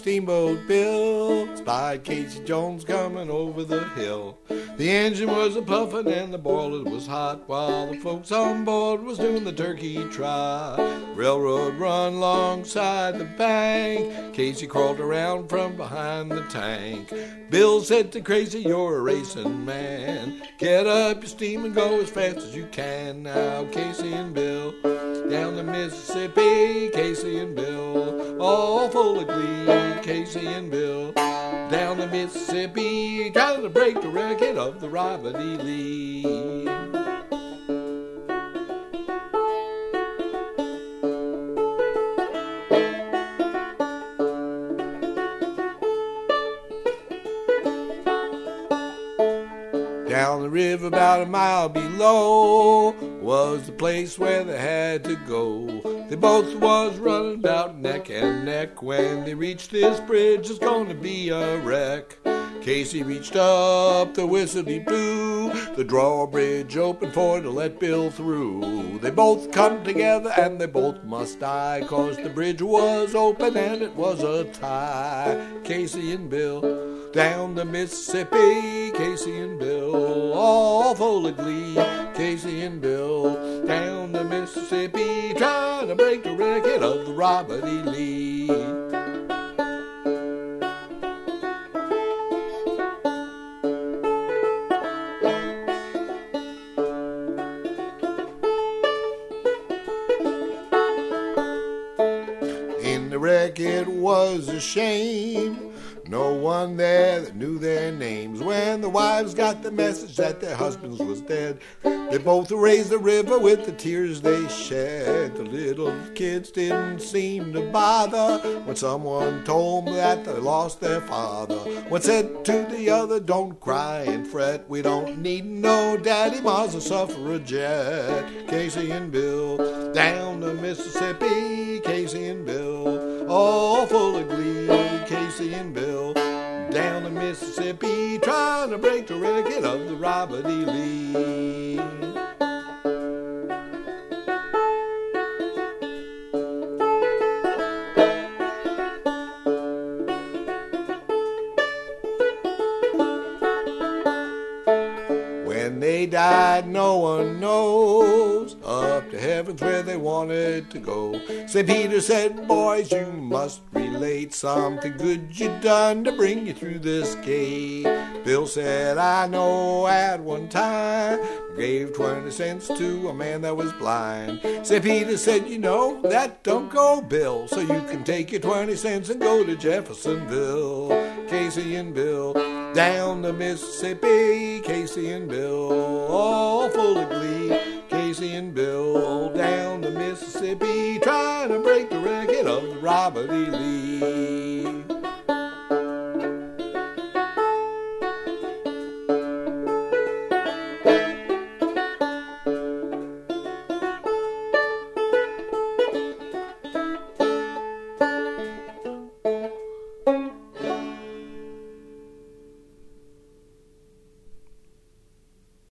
Steamboat Bill spied Casey Jones coming over the hill. The engine was a puffin' and the boiler was hot, while the folks on board was doing the turkey trot. Railroad run alongside the bank. Casey crawled around from behind the tank. Bill said to Casey, "You're a racing man. Get up your steam and go as fast as you can." Now Casey and Bill down the Mississippi, Casey and Bill, all full of glee. Casey and Bill down the Mississippi, trying to break the record of the Robert E. Lee. Down the river about a mile below was the place where they had to go. They both was running about neck and neck. When they reached this bridge, it's gonna be a wreck. Casey reached up, the whistle he blew. The drawbridge opened for to let Bill through. They both come together and they both must die, 'cause the bridge was open and it was a tie. Casey and Bill down the Mississippi, Casey and Bill, all full of glee. Casey and Bill down the Mississippi, trying to break the record of the Robert E. Lee. In the wreck it was a shame, no one there that knew their names. When the wives got the message that their husbands was dead, they both raised the river with the tears they shed. The little kids didn't seem to bother when someone told them that they lost their father. One said to the other, "Don't cry and fret, we don't need no daddy, ma's a suffragette." Casey and Bill down the Mississippi, Casey and Bill, all full of glee. Casey and Bill down the Mississippi, trying to break the record of the Robert E. Lee. When they died, no one knows. Up to heaven's where they wanted to go. St. Peter said, "Boys, you must relate something good you done to bring you through this gate." Bill said, "I know at one time gave 20 cents to a man that was blind." St. Peter said, "You know, that don't go, Bill, so you can take your 20 cents and go to Jeffersonville." Casey and Bill down the Mississippi, Casey and Bill, all full of glee. Casey and Bill down the Mississippi, trying to break the record of the Robert E. Lee.